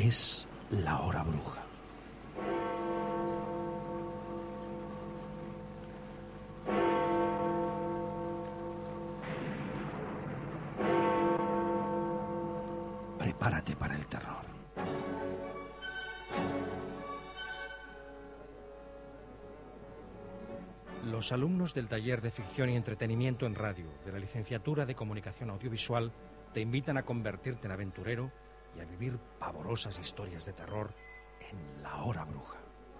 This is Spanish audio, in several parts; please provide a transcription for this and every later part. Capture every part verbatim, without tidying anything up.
Es la hora bruja. Prepárate para el terror. Los alumnos del taller de ficción y entretenimiento en radio de la licenciatura de comunicación audiovisual te invitan a convertirte en aventurero y a vivir pavorosas historias de terror en la hora bruja.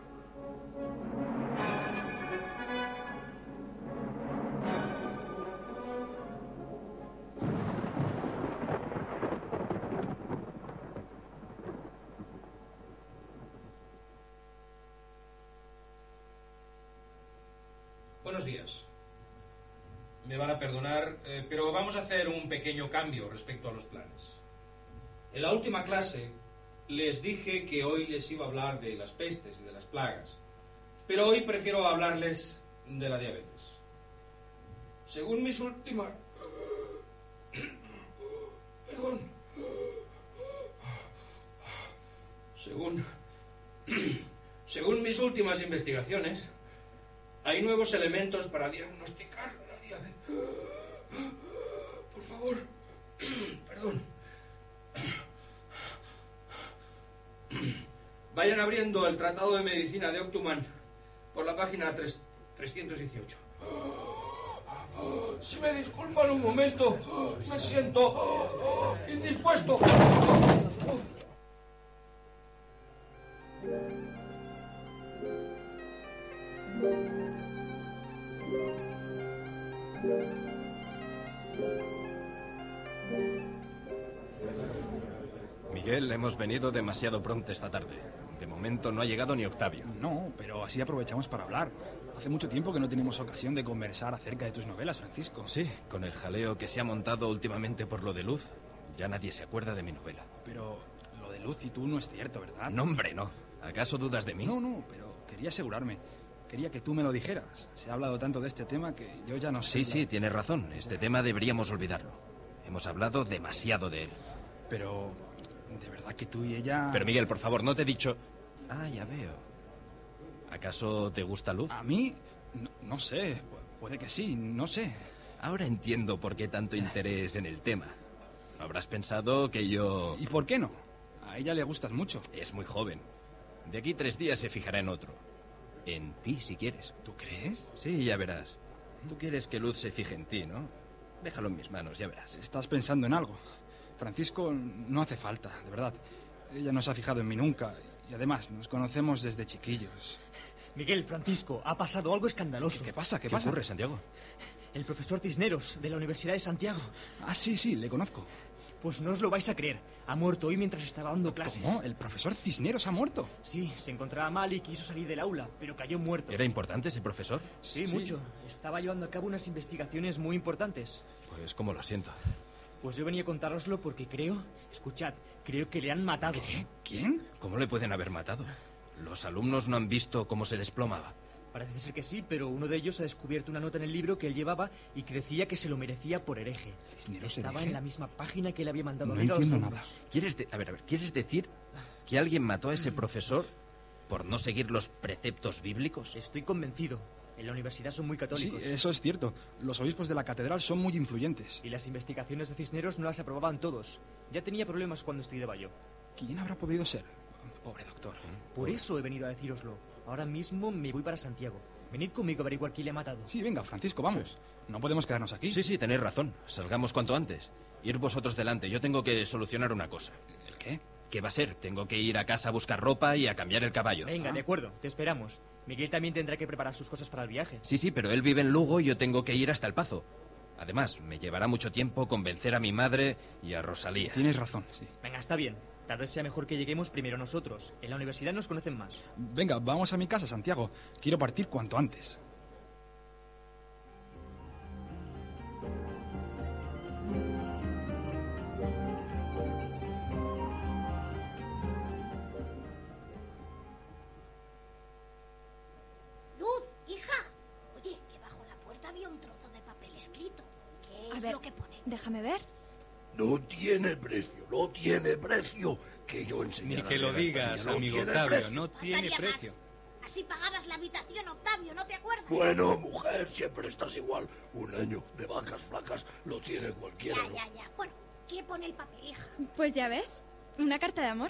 Buenos días. Me van a perdonar, eh, pero vamos a hacer un pequeño cambio respecto a los planes. En la última clase les dije que hoy les iba a hablar de las pestes y de las plagas, pero hoy prefiero hablarles de la diabetes. Según mis últimas... Perdón. Según... Según mis últimas investigaciones, hay nuevos elementos para diagnosticar la diabetes. Por favor. Perdón. Vayan abriendo el Tratado de Medicina de Octuman por la página trescientos dieciocho. Si me disculpan un momento, me siento indispuesto. Miguel, hemos venido demasiado pronto esta tarde. De momento no ha llegado ni Octavio. No, pero así aprovechamos para hablar. Hace mucho tiempo que no tenemos ocasión de conversar acerca de tus novelas, Francisco. Sí, con el jaleo que se ha montado últimamente por lo de Luz, ya nadie se acuerda de mi novela. Pero lo de Luz y tú no es cierto, ¿verdad? No, hombre, no. ¿Acaso dudas de mí? No, no, pero quería asegurarme. Quería que tú me lo dijeras. Se ha hablado tanto de este tema que yo ya no sé... Sí, sí, tienes razón. Este tema deberíamos olvidarlo. Hemos hablado demasiado de él. Pero... ¿de verdad que tú y ella...? Pero Miguel, por favor, no te he dicho... Ah, ya veo. ¿Acaso te gusta Luz? A mí... No, no sé. Pu- puede que sí, no sé. Ahora entiendo por qué tanto interés en el tema. Habrás pensado que yo... ¿Y por qué no? A ella le gustas mucho. Es muy joven. De aquí tres días se fijará en otro. En ti, si quieres. ¿Tú crees? Sí, ya verás. Tú quieres que Luz se fije en ti, ¿no? Déjalo en mis manos, ya verás. Estás pensando en algo. Francisco, no hace falta, de verdad. Ella no se ha fijado en mí nunca. Y además, nos conocemos desde chiquillos. Miguel, Francisco, ha pasado algo escandaloso. ¿Qué, qué pasa? ¿Qué, ¿Qué pasa? ocurre, Santiago? El profesor Cisneros, de la Universidad de Santiago. Ah, sí, sí, le conozco. Pues no os lo vais a creer. Ha muerto hoy mientras estaba dando clases. ¿Cómo? ¿El profesor Cisneros ha muerto? Sí, se encontraba mal y quiso salir del aula, pero cayó muerto. ¿Era importante ese profesor? Sí, Sí. mucho. Estaba llevando a cabo unas investigaciones muy importantes. Pues como lo siento. Pues yo venía a contároslo porque creo... Escuchad, creo que le han matado. ¿Qué? ¿Quién? ¿Cómo le pueden haber matado? Los alumnos no han visto cómo se desplomaba. Parece ser que sí, pero uno de ellos ha descubierto una nota en el libro que él llevaba y que decía que se lo merecía por hereje. ¿Cisneros Estaba hereje? en la misma página que le había mandado No a leer a los entiendo alumnos. nada. ¿Quieres de- a ver, a ver, ¿quieres decir que alguien mató a ese profesor por no seguir los preceptos bíblicos? Estoy convencido. En la universidad son muy Sí, católicos. eso es cierto. Los obispos de la catedral son muy influyentes. Y las investigaciones de Cisneros no las aprobaban todos. Ya tenía problemas cuando estudiaba yo. ¿Quién habrá podido ser? Pobre doctor. Por eso he venido a decíroslo. Ahora mismo me voy para Santiago. Venid conmigo a averiguar quién le ha matado. Sí, venga, Francisco, vamos. No podemos quedarnos aquí. Sí, sí, tenéis razón. Salgamos cuanto antes. Ir vosotros delante. Yo tengo que solucionar una cosa. ¿El qué? ¿Qué va a ser? Tengo que ir a casa a buscar ropa y a cambiar el caballo. Venga, Ah. de acuerdo, te esperamos. Miguel también tendrá que preparar sus cosas para el viaje. Sí, sí, pero él vive en Lugo y yo tengo que ir hasta El Pazo. Además, me llevará mucho tiempo convencer a mi madre y a Rosalía. Tienes razón, sí. Venga, está bien. Tal vez sea mejor que lleguemos primero nosotros. En la universidad nos conocen más. Venga, vamos a mi casa, Santiago. Quiero partir cuanto antes. Luz, hija. Oye, que bajo la puerta había un trozo de papel escrito. ¿Qué A es ver, lo que pone? déjame ver. No tiene precio, no tiene precio. Que yo enseñara. Ni que lo digas, no amigo tiene Octavio, precio. no tiene precio. Más. Así pagabas la habitación, Octavio, ¿no te acuerdas? Bueno, mujer, siempre estás igual. Un año de vacas flacas lo tiene cualquiera. Ya, ¿no? ya, ya. Bueno, ¿qué pone el papel, hija? Pues ya ves, una carta de amor.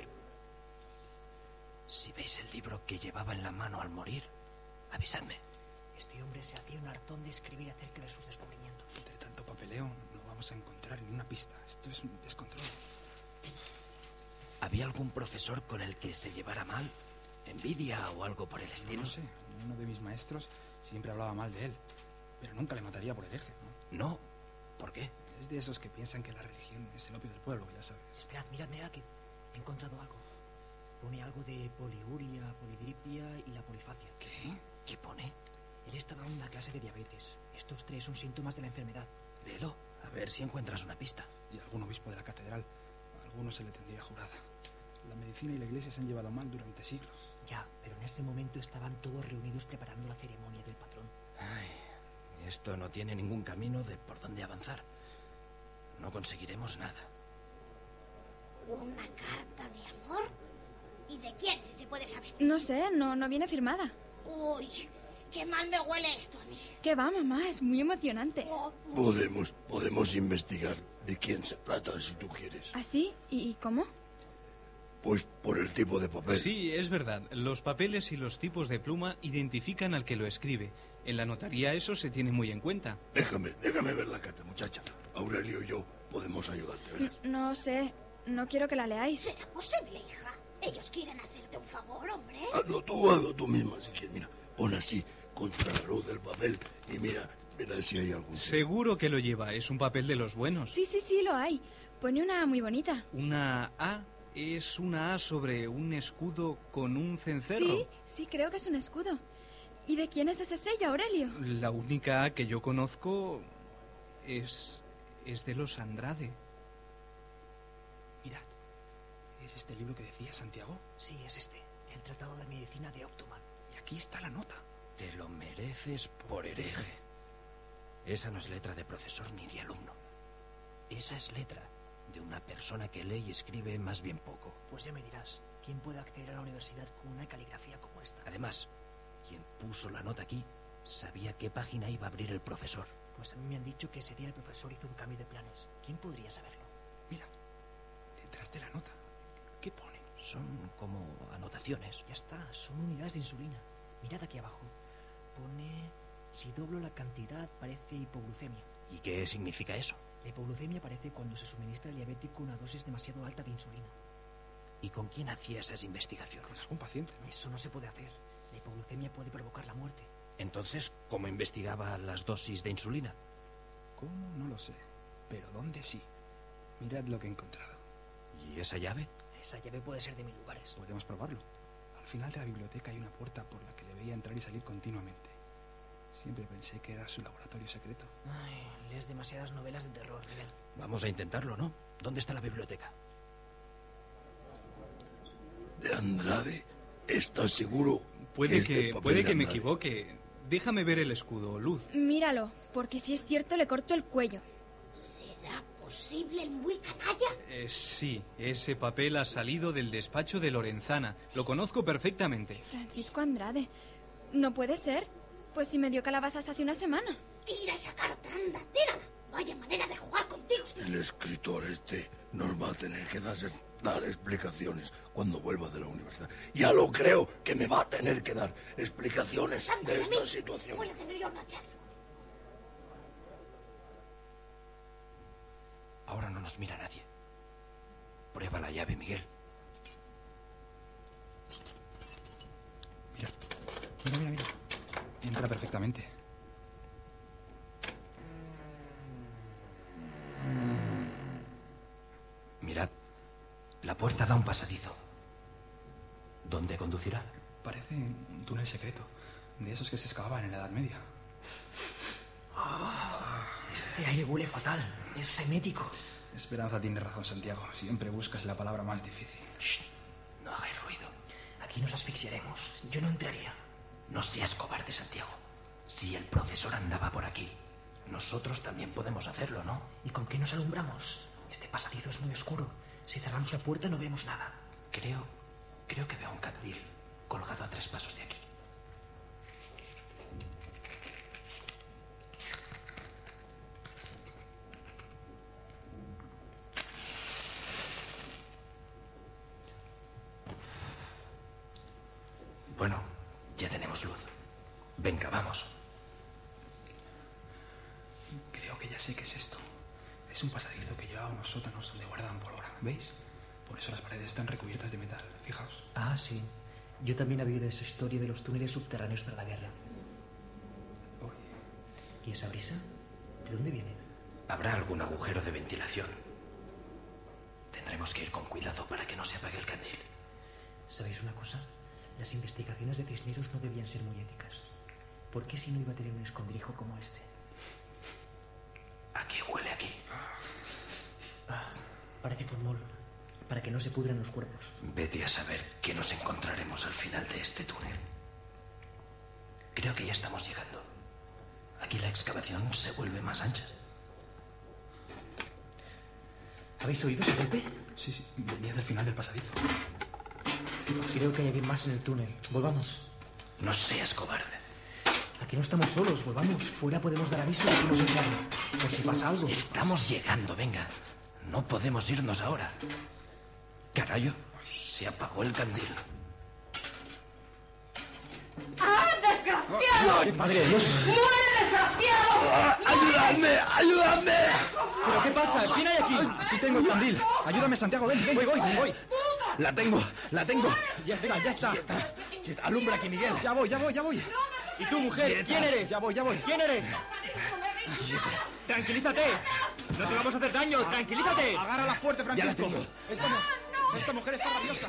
Si veis el libro que llevaba en la mano al morir, avisadme. Este hombre se hacía un hartón de escribir acerca de sus descubrimientos. Entre tanto papeleo no vamos a encontrar ni una pista. Esto es un descontrol. ¿Había algún profesor con el que se llevara mal? ¿Envidia o algo por el estilo? No sé, uno de mis maestros siempre hablaba mal de él, pero nunca le mataría por hereje, ¿no? No, ¿por qué? Es de esos que piensan que la religión es el opio del pueblo, ya sabes. Esperad, mirad, mirad, que he encontrado algo. Pone algo de poliuria, polidripia y la polifacia. ¿Qué? ¿Qué pone? Él estaba en una clase de diabetes. Estos tres son síntomas de la enfermedad. Léelo, a ver si encuentras una pista. Y algún obispo de la catedral. A alguno se le tendría jurada. La medicina y la iglesia se han llevado mal durante siglos. Ya, pero en ese momento estaban todos reunidos preparando la ceremonia del patrón. Ay, esto no tiene ningún camino de por dónde avanzar. No conseguiremos nada. ¿Una carta de amor? ¿Y de quién, si se puede saber? No sé, no, no viene firmada. Uy, qué mal me huele esto a mí. ¿Qué va, mamá? Es muy emocionante. Oh, Podemos, podemos investigar de quién se trata si tú quieres. ¿Así? ¿Y, y cómo? Pues por el tipo de papel. Sí, es verdad. Los papeles y los tipos de pluma identifican al que lo escribe. En la notaría eso se tiene muy en cuenta. Déjame, déjame ver la carta, muchacha. Aurelio y yo podemos ayudarte, ¿verdad? No sé, no quiero que la leáis. ¿Será posible, hija? Ellos quieren hacerte un favor, hombre. Hazlo tú, hazlo tú misma si quieres. Mira, pon así contra la luz del papel y mira, mira si hay algún... Seguro que lo lleva. Es un papel de los buenos. Sí, sí, sí, lo hay. Pone una muy bonita. Una A es una A sobre un escudo con un cencerro. Sí, sí, creo que es un escudo. ¿Y de quién es ese sello, Aurelio? La única A que yo conozco es... es de los Andrade. Mirad, ¿es este libro que decía Santiago? Sí, es este. El Tratado de Medicina de Octoman. Y aquí está la nota. Te lo mereces por hereje. Esa no es letra de profesor ni de alumno. Esa es letra de una persona que lee y escribe más bien poco. Pues ya me dirás, ¿quién puede acceder a la universidad con una caligrafía como esta? Además, quien puso la nota aquí sabía qué página iba a abrir el profesor. Pues a mí me han dicho que ese día el profesor hizo un cambio de planes. ¿Quién podría saberlo? Mira, detrás de la nota, ¿qué pone? Son como anotaciones. Ya está, son unidades de insulina. Mirad aquí abajo. Pone... si doblo la cantidad parece hipoglucemia. ¿Y qué significa eso? La hipoglucemia aparece cuando se suministra al diabético una dosis demasiado alta de insulina. ¿Y con quién hacía esas investigaciones? Con algún paciente, ¿no? Eso no se puede hacer. La hipoglucemia puede provocar la muerte. Entonces, ¿cómo investigaba las dosis de insulina? ¿Cómo? No lo sé. Pero ¿dónde sí? Mirad lo que he encontrado. ¿Y esa llave? Esa llave puede ser de mil lugares. Podemos probarlo. Al final de la biblioteca hay una puerta por la que le veía entrar y salir continuamente. Siempre pensé que era su laboratorio secreto. Ay, lees demasiadas novelas de terror, Miguel. Vamos a intentarlo, ¿no? ¿Dónde está la biblioteca? ¿De Andrade? ¿Estás seguro? Puede es que, del papel puede de que me Andrade? equivoque. Déjame ver el escudo, Luz. Míralo, porque si es cierto le corto el cuello. ¿Será posible el muy canalla? Eh, sí, ese papel ha salido del despacho de Lorenzana. Lo conozco perfectamente. Francisco Andrade. No puede ser. Pues si me dio calabazas hace una semana. Tira esa carta, anda, tírala. Vaya manera de jugar contigo. El escritor este nos va a tener que dar, dar explicaciones cuando vuelva de la universidad. Ya lo creo que me va a tener que dar explicaciones Santa de de mí. esta situación. Voy a tener yo una charla. Ahora no nos mira nadie. Prueba la llave, Miguel. Mira, mira, mira, mira. Entra perfectamente. Mirad, la puerta da un pasadizo. ¿Dónde conducirá? Parece un túnel secreto, de esos que se excavaban en la Edad Media. Este aire huele fatal. Es semético. Esperanza tiene razón, Santiago. Siempre buscas la palabra más difícil. Shh, no hagáis ruido. Aquí nos asfixiaremos. Yo no entraría. No seas cobarde, Santiago. Si el profesor andaba por aquí, nosotros también podemos hacerlo, ¿no? ¿Y con qué nos alumbramos? Este pasadizo es muy oscuro. Si cerramos la puerta no vemos nada. Creo, creo que veo un candil colgado a tres pasos de aquí. Bueno, ya tenemos luz. Venga, vamos. Creo que ya sé qué es esto. Es un pasadizo que lleva a unos sótanos donde guardan pólvora. ¿Veis? Por eso las paredes están recubiertas de metal. Fijaos. Ah, sí. Yo también había oído esa historia de los túneles subterráneos para la guerra. Uy. ¿Y esa brisa? ¿De dónde viene? Habrá algún agujero de ventilación. Tendremos que ir con cuidado para que no se apague el candil. ¿Sabéis una cosa? Las investigaciones de Cisneros no debían ser muy éticas. ¿Por qué si no iba a tener un escondrijo como este? ¿A qué huele aquí? Ah, parece formol. Para que no se pudran los cuerpos. Vete a saber qué nos encontraremos al final de este túnel. Creo que ya estamos llegando. Aquí la excavación se vuelve más ancha. ¿Habéis oído ese golpe? Sí, sí. Venía del final del pasadizo. Creo que hay alguien más en el túnel. Volvamos. No seas cobarde. Aquí no estamos solos. Volvamos. Fuera podemos dar aviso de que nos encargan. Por si pasa algo. Estamos llegando, venga. No podemos irnos ahora. Carayo, se apagó el candil. ¡Ah, desgraciado! ¡Madre de Dios! ¡Muere, desgraciado! ¡Ayúdame! ¡Ayúdame! ¿Pero qué pasa? ¿Quién hay aquí? Aquí tengo el candil. Ayúdame, Santiago, ven, ven. Voy, voy, voy. La tengo, la tengo. Ya está, ya está. Quieta, quieta. Alumbra aquí, Miguel. Ya voy, ya voy, ya voy. ¿Y tú, mujer? Quieta. ¿Quién eres? Ya voy, ya voy. ¿Quién eres? Tranquilízate. No te vamos a hacer daño. Tranquilízate. Agárrala fuerte, Francisco. Ya la tengo. Esta, mu- esta mujer está rabiosa.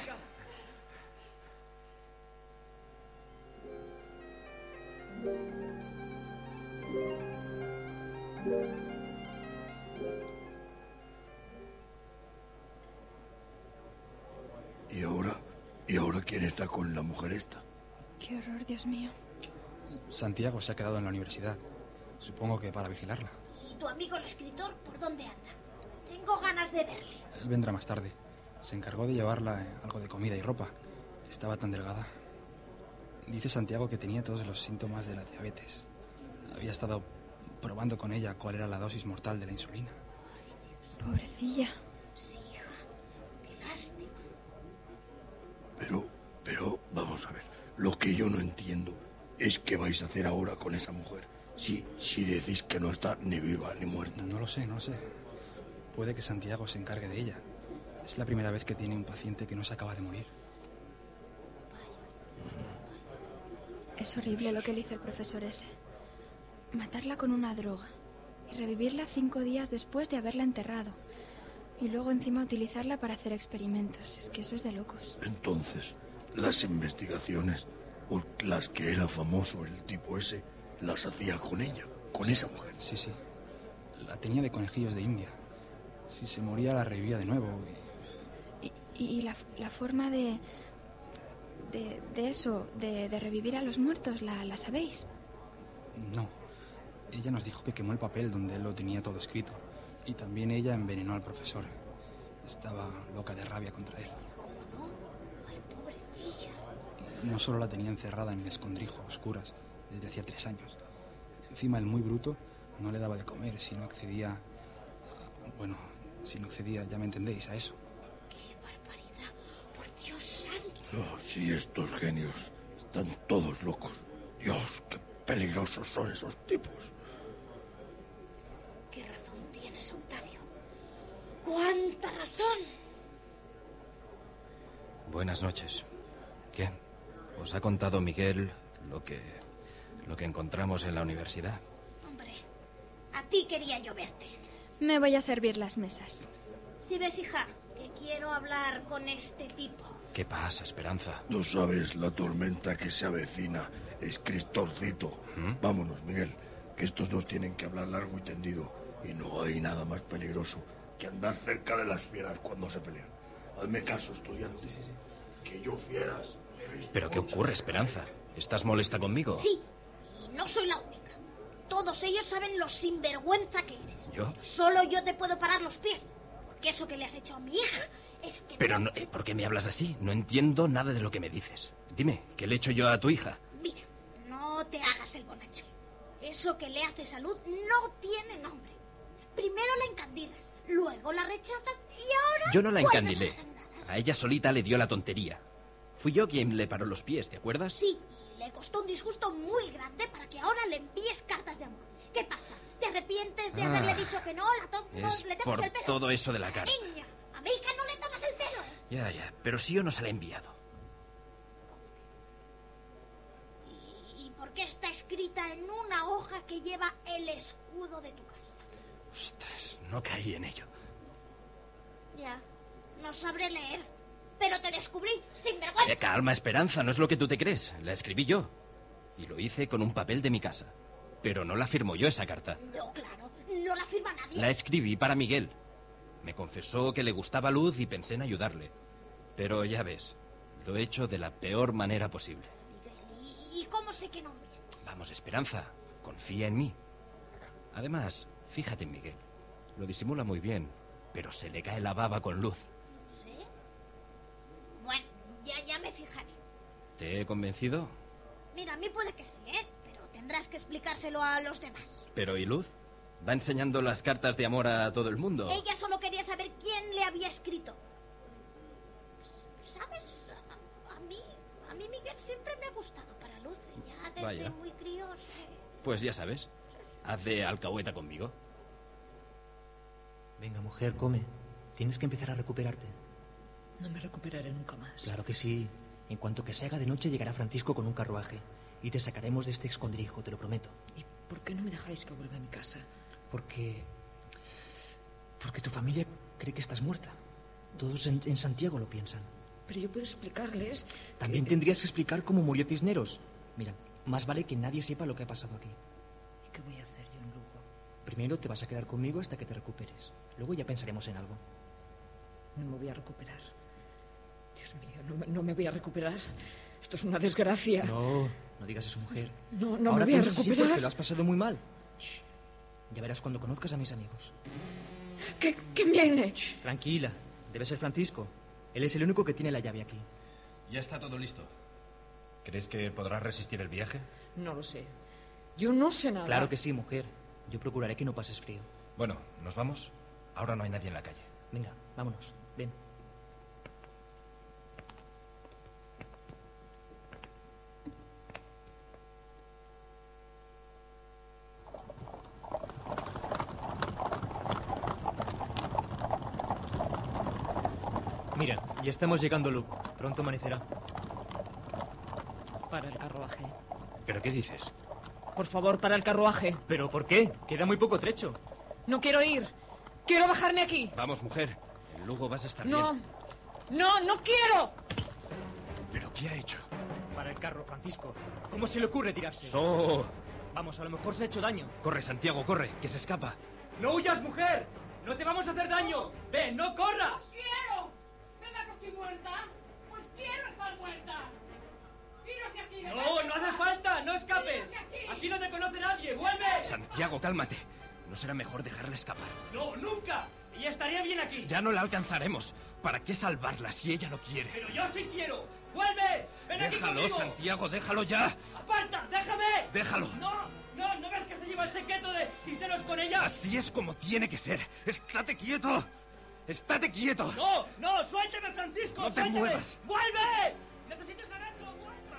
¿Y ahora? ¿Y ahora quién está con la mujer esta? Qué horror, Dios mío. Santiago se ha quedado en la universidad. Supongo que para vigilarla. ¿Y tu amigo el escritor por dónde anda? Tengo ganas de verle. Él vendrá más tarde. Se encargó de llevarla eh, algo de comida y ropa. Estaba tan delgada. Dice Santiago que tenía todos los síntomas de la diabetes. Había estado probando con ella cuál era la dosis mortal de la insulina. Pobrecilla. Sí, hija. Qué lástima. Pero, pero, vamos a ver. Lo que yo no entiendo es qué vais a hacer ahora con esa mujer. Si, si decís que no está ni viva ni muerta. No lo sé, no lo sé. Puede que Santiago se encargue de ella. Es la primera vez que tiene un paciente que no se acaba de morir. Es horrible lo que le hizo el profesor ese. Matarla con una droga y revivirla cinco días después de haberla enterrado. Y luego encima utilizarla para hacer experimentos. Es que eso es de locos. Entonces, las investigaciones, o las que era famoso el tipo ese, las hacía con ella, con esa mujer. Sí, sí. La tenía de conejillos de India. Si se moría la revivía de nuevo. Y, y, y la, la forma de, de... De eso, de, de revivir a los muertos, ¿la, la sabéis? No. Ella nos dijo que quemó el papel donde él lo tenía todo escrito. Y también ella envenenó al profesor. Estaba loca de rabia contra él. ¿Cómo no? Ay, pobrecilla. Y no solo la tenía encerrada en un escondrijo a oscuras desde hacía tres años. Encima el muy bruto no le daba de comer si no accedía... a- bueno, si no accedía, ya me entendéis, a eso. ¡Qué barbaridad! ¡Por Dios santo! Oh, sí, estos genios están todos locos. Dios, qué peligrosos son esos tipos. ¿Qué razón tienes, Octavio? ¡Cuánta razón! Buenas noches. ¿Qué? ¿Os ha contado Miguel lo que... lo que encontramos en la universidad? Hombre, a ti quería yo verte. Me voy a servir las mesas. Si ves, hija, que quiero hablar con este tipo. ¿Qué pasa, Esperanza? No sabes la tormenta que se avecina. Es Cristorcito. ¿Mm? Vámonos, Miguel, que estos dos tienen que hablar largo y tendido. Y no hay nada más peligroso que andar cerca de las fieras cuando se pelean. Hazme caso, estudiante. Que yo fieras... he visto ¿Pero qué muchas. ocurre, Esperanza? ¿Estás molesta conmigo? Sí, y no soy la única. Todos ellos saben lo sinvergüenza que eres. ¿Yo? Solo yo te puedo parar los pies. porque eso que le has hecho a mi hija es que... Pero, no... no, eh, ¿por qué me hablas así? No entiendo nada de lo que me dices. Dime, ¿qué le he hecho yo a tu hija? Mira, no te hagas el bonacho. Eso que le haces a Luz no tiene nombre. Primero la encandilas, luego la rechazas y ahora... Yo no la vuelves encandilé. a las andadas. A ella solita le dio la tontería. Fui yo quien le paró los pies, ¿te acuerdas? Sí, y le costó un disgusto muy grande para que ahora le envíes cartas de amor. ¿Qué pasa? ¿Te arrepientes de Ah, haberle dicho que no? La to- no Es le tomas por el pelo. todo eso de la carta. Niña, a mi hija no le tomas el pelo. Ya, ya, pero si yo no se la he enviado. ¿Y por qué está escrita en una hoja que lleva el escudo de tu casa? Ostras, no caí en ello. Ya, no sabré leer, pero te descubrí, sin vergüenza. Eh, calma, Esperanza, no es lo que tú te crees. La escribí yo. Y lo hice con un papel de mi casa. Pero no la firmo yo esa carta. No, claro, no la firma nadie. La escribí para Miguel. Me confesó que le gustaba Luz y pensé en ayudarle. Pero ya ves, lo he hecho de la peor manera posible. Miguel, ¿y, y cómo sé que no mientes? Vamos, Esperanza, confía en mí. Además, fíjate en Miguel. Lo disimula muy bien, pero se le cae la baba con Luz. ¿Sí? Bueno, ya, ya me fijaré. ¿Te he convencido? Mira, a mí puede que sí, ¿eh? Pero tendrás que explicárselo a los demás. ¿Pero y Luz? ¿Va enseñando las cartas de amor a todo el mundo? Ella solo quería saber quién le había escrito. S- ¿Sabes? A, a mí, a mí Miguel siempre me ha gustado para Luz. Ya desde Vaya. muy crío se... Pues ya sabes, haz de alcahueta conmigo. Venga, mujer, come. Tienes que empezar a recuperarte. No me recuperaré nunca más. Claro que sí. En cuanto que se haga de noche llegará Francisco con un carruaje. Y te sacaremos de este escondrijo, te lo prometo. ¿Y por qué no me dejáis que vuelva a mi casa? Porque... Porque tu familia cree que estás muerta. Todos en, en Santiago lo piensan. Pero yo puedo explicarles... También que... tendrías que explicar cómo murió Cisneros. Mira, más vale que nadie sepa lo que ha pasado aquí. ¿Y qué voy a hacer yo en Lugo? Primero te vas a quedar conmigo hasta que te recuperes. Luego ya pensaremos en algo. No me voy a recuperar. Dios mío, no me, no me voy a recuperar. Esto es una desgracia. No, no digas eso, mujer. No, no Ahora me voy a piensas así recuperar. porque lo has pasado muy mal. Shh. Ya verás cuando conozcas a mis amigos. ¿Qué, qué viene? Shh, tranquila, debe ser Francisco. Él es el único que tiene la llave aquí. Ya está todo listo. ¿Crees que podrás resistir el viaje? No lo sé. Yo no sé nada. Claro que sí, mujer. Yo procuraré que no pases frío. Bueno, ¿nos vamos? Ahora no hay nadie en la calle. Venga, vámonos. Ven. Mira, ya estamos llegando, Luke. Pronto amanecerá. Para el carruaje. ¿Pero qué dices? Por favor, para el carruaje. ¿Pero por qué? Queda muy poco trecho. No quiero ir. Quiero bajarme aquí. Vamos, mujer. En Lugo vas a estar No. bien. No, no quiero. ¿Pero qué ha hecho? Para el carro, Francisco. ¿Cómo se le ocurre tirarse? ¡So! Vamos, a lo mejor se ha hecho daño. Corre, Santiago, corre, que se escapa. ¡No huyas, mujer! ¡No te vamos a hacer daño! ¡Ven, no corras! ¡Quiero! ¿Verdad que estoy muerta? Pues quiero estar muerta. ¡Iros de aquí! ¿verdad? ¡No, no hace falta! ¡No escapes! ¡Iros de aquí! ¡Aquí no te conoce nadie! ¡Vuelve! Santiago, cálmate. ¿No será mejor dejarla escapar? ¡No, nunca! ¡Ella estaría bien aquí! Ya no la alcanzaremos. ¿Para qué salvarla si ella no quiere? ¡Pero yo sí quiero! ¡Vuelve! ¡Ven aquí Déjalo, conmigo! Santiago, déjalo ya. ¡Aparta! ¡Déjame! Déjalo. ¡No! ¡No! ¿No ves que se lleva el secreto de Cisneros con ella? Así es como tiene que ser. ¡Estate quieto! ¡Estate quieto! ¡No! ¡No! ¡Suélteme, Francisco! No te ¡Suélteme! muevas. ¡Vuelve! ¡Necesito saberlo! ¡Vuelve!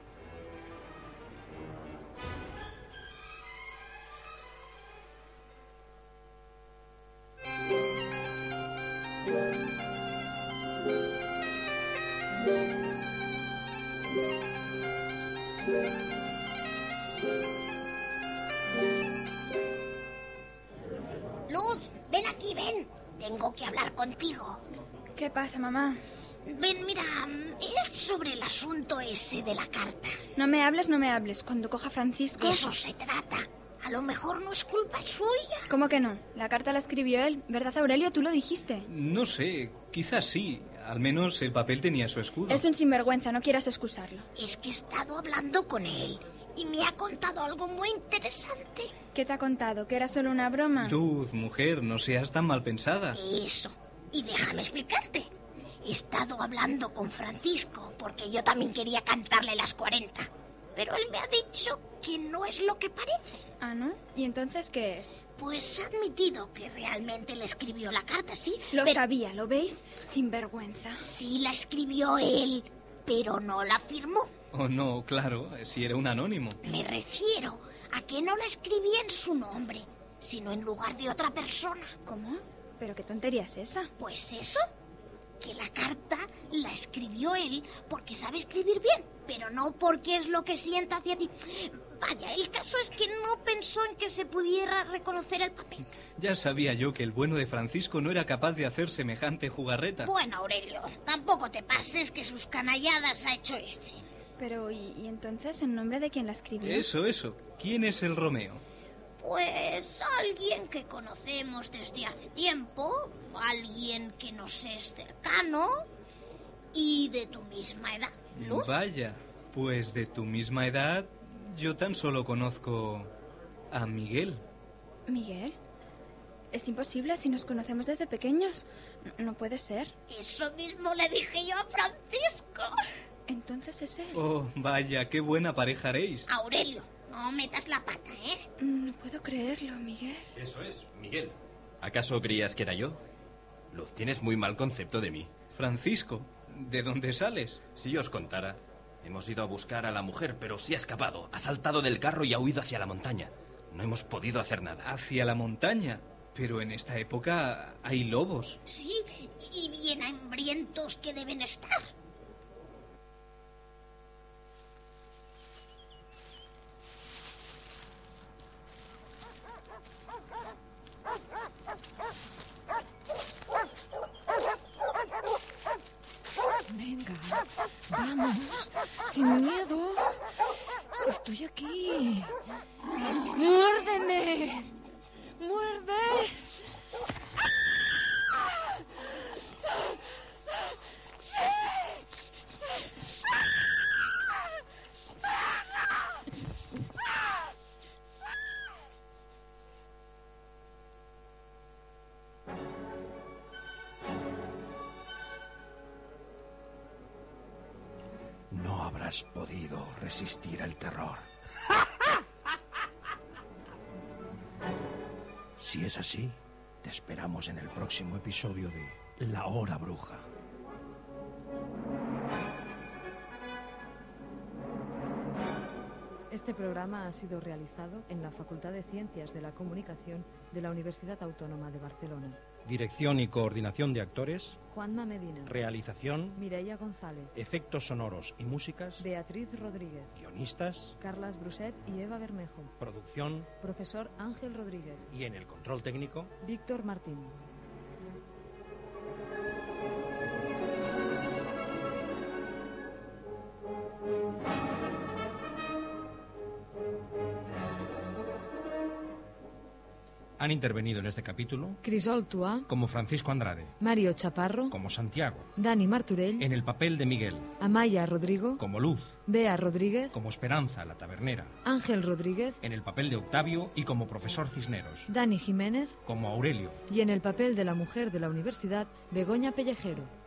Luz, ven aquí, ven. Tengo que hablar contigo. ¿Qué pasa, mamá? Ven, mira, es sobre el asunto ese de la carta. No me hables, no me hables. Cuando coja Francisco... De eso se trata. A lo mejor no es culpa suya. ¿Cómo que no? La carta la escribió él. ¿Verdad, Aurelio? Tú lo dijiste. No sé, quizás sí. Al menos el papel tenía su escudo. Es un sinvergüenza, no quieras excusarlo. Es que he estado hablando con él y me ha contado algo muy interesante. ¿Qué te ha contado? ¿Que era solo una broma? Luz, mujer, no seas tan mal pensada. Eso. Y déjame explicarte. He estado hablando con Francisco porque yo también quería cantarle las cuarenta. Pero él me ha dicho que no es lo que parece. ¿Ah, no? ¿Y entonces qué es? Pues ha admitido que realmente le escribió la carta, sí. Lo pero... sabía, ¿lo veis? Sin vergüenza. Sí, la escribió él, pero no la firmó. Oh, no, claro, si era un anónimo. Me refiero a que no la escribía en su nombre, sino en lugar de otra persona. ¿Cómo? ¿Pero qué tontería es esa? Pues eso, que la carta la escribió él porque sabe escribir bien, pero no porque es lo que sienta hacia ti. Vaya, el caso es que no pensó en que se pudiera reconocer el papel. Ya sabía yo que el bueno de Francisco no era capaz de hacer semejante jugarreta. Bueno, Aurelio, tampoco te pases que sus canalladas ha hecho ese. Pero, ¿y, y entonces en nombre de quién la escribió? Eso, eso. ¿Quién es el Romeo? Pues alguien que conocemos desde hace tiempo, alguien que nos es cercano y de tu misma edad, Luz. Vaya, pues de tu misma edad yo tan solo conozco a Miguel. ¿Miguel? Es imposible si nos conocemos desde pequeños. No, no puede ser. Eso mismo le dije yo a Francisco. Entonces es él. Oh, vaya, qué buena pareja haréis. Aurelio, no metas la pata, ¿eh? No puedo creerlo, Miguel. Eso es, Miguel. ¿Acaso creías que era yo? Luz, tienes muy mal concepto de mí. Francisco, ¿de dónde sales? Si os contara, hemos ido a buscar a la mujer, pero sí ha escapado. Ha saltado del carro y ha huido hacia la montaña. No hemos podido hacer nada. ¿Hacia la montaña? Pero en esta época hay lobos. Sí, y bien hambrientos que deben estar. Venga, vamos, sin miedo. Estoy aquí. ¡Muérdeme! ¡Muerde! No habrás podido resistir el terror. Si es así, te esperamos en el próximo episodio de La Hora Bruja. Este programa ha sido realizado en la Facultad de Ciencias de la Comunicación de la Universidad Autónoma de Barcelona. Dirección y coordinación de actores. Juanma Medina. Realización. Mireia González. Efectos sonoros y músicas. Beatriz Rodríguez. Guionistas. Carlas Bruset y Eva Bermejo. Producción. Profesor Ángel Rodríguez. Y en el control técnico. Víctor Martín. Han intervenido en este capítulo Crisol Tuà, como Francisco Andrade, Mario Chaparro, como Santiago, Dani Martorell, en el papel de Miguel, Amaya Rodrigo, como Luz, Bea Rodríguez, como Esperanza, la tabernera, Ángel Rodríguez, en el papel de Octavio y como profesor Cisneros, Dani Jiménez como Aurelio, y en el papel de la mujer de la universidad, Begoña Pellejero.